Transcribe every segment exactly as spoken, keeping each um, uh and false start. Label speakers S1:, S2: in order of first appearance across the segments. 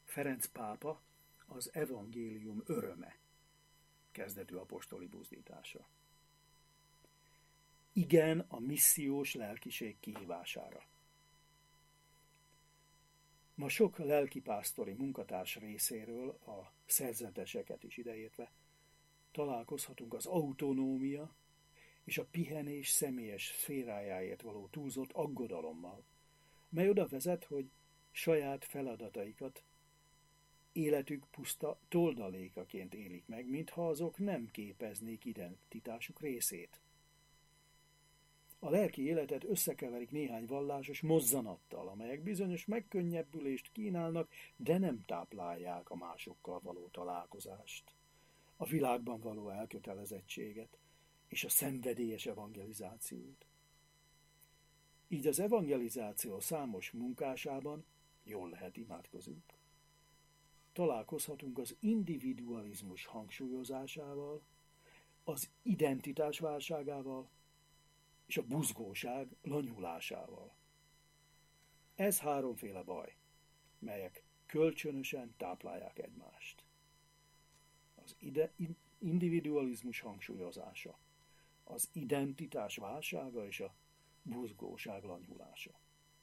S1: Ferenc pápa az evangélium öröme kezdetű apostoli buzdítása. Igen a missziós lelkiség kihívására. Ma sok lelkipásztori munkatárs részéről, a szerzeteseket is ideértve, találkozhatunk az autonómia és a pihenés személyes szférájáért való túlzott aggodalommal, mely oda vezet, hogy saját feladataikat életük puszta toldalékaként élik meg, mintha azok nem képeznék identitásuk részét. A lelki életet összekeverik néhány vallásos mozzanattal, amelyek bizonyos megkönnyebbülést kínálnak, de nem táplálják a másokkal való találkozást, a világban való elkötelezettséget és a szenvedélyes evangelizációt. Így az evangelizáció számos munkásában, jól lehet imádkozunk, találkozhatunk az individualizmus hangsúlyozásával, az identitás válságával és a buzgóság lanyulásával. Ez háromféle baj, melyek kölcsönösen táplálják egymást. Az ide, individualizmus hangsúlyozása, az identitás válsága és a buzgóság lanyulása.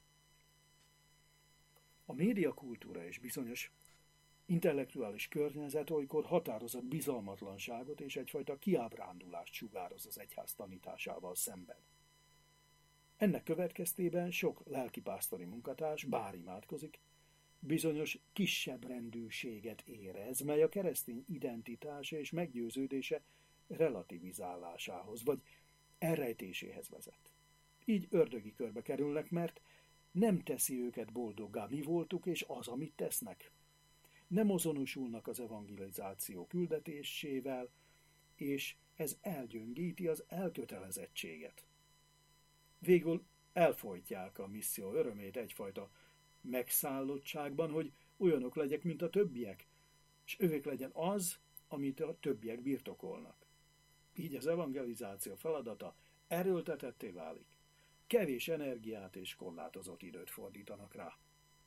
S1: A médiakultúra és bizonyos intellektuális környezet olykor határozott bizalmatlanságot és egyfajta kiábrándulást sugároz az egyház tanításával szemben. Ennek következtében sok lelkipásztori munkatárs, bár imádkozik, bizonyos kisebb rendűséget érez, mely a keresztény identitása és meggyőződése relativizálásához, vagy elrejtéséhez vezet. Így ördögi körbe kerülnek, mert nem teszi őket boldoggá mi voltuk, és az, amit tesznek. Nem azonosulnak az evangelizáció küldetésével, és ez elgyöngíti az elkötelezettséget. Végül elfojtják a misszió örömét egyfajta megszállottságban, hogy olyanok legyek, mint a többiek, és ők legyen az, amit a többiek birtokolnak. Így az evangelizáció feladata erőltetetté válik. Kevés energiát és korlátozott időt fordítanak rá.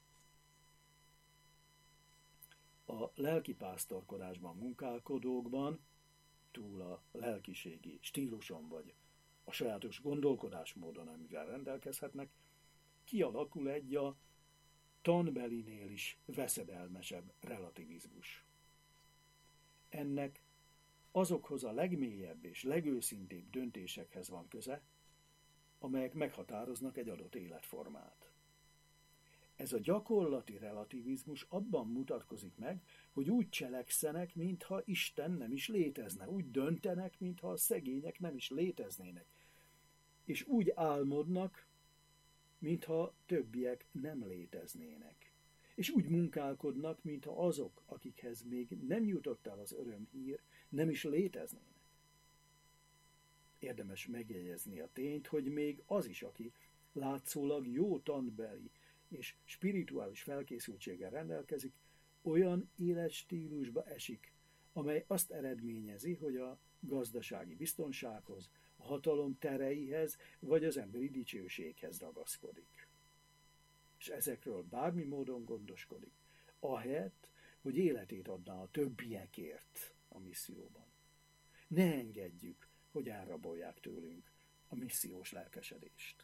S1: A lelkipásztorkodásban munkálkodókban, túl a lelkiségi stíluson vagy a sajátos gondolkodásmódon, amivel rendelkezhetnek, kialakul egy a tanbelinél is veszedelmesebb relativizmus. Ennek azokhoz a legmélyebb és legőszintébb döntésekhez van köze, amelyek meghatároznak egy adott életformát. Ez a gyakorlati relativizmus abban mutatkozik meg, hogy úgy cselekszenek, mintha Isten nem is létezne, úgy döntenek, mintha a szegények nem is léteznének, és úgy álmodnak, mintha többiek nem léteznének, és úgy munkálkodnak, mintha azok, akikhez még nem jutott el az örömhír, nem is léteznének. Érdemes megjegyezni a tényt, hogy még az is, aki látszólag jó tanbeli és spirituális felkészültséggel rendelkezik, olyan életstílusba esik, amely azt eredményezi, hogy a gazdasági biztonsághoz, a hatalom tereihez vagy az emberi dicsőséghez ragaszkodik. És ezekről bármi módon gondoskodik, ahelyett, hogy életét adná a többiekért a misszióban. Ne engedjük, hogy elrabolják tőlünk a missziós lelkesedést.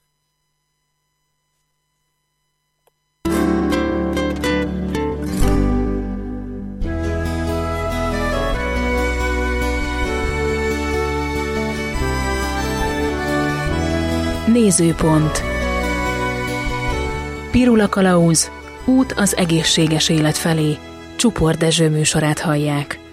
S2: Nézőpont. Pirula Kalauz, út az egészséges élet felé. Csupor Dezső műsorát hallják.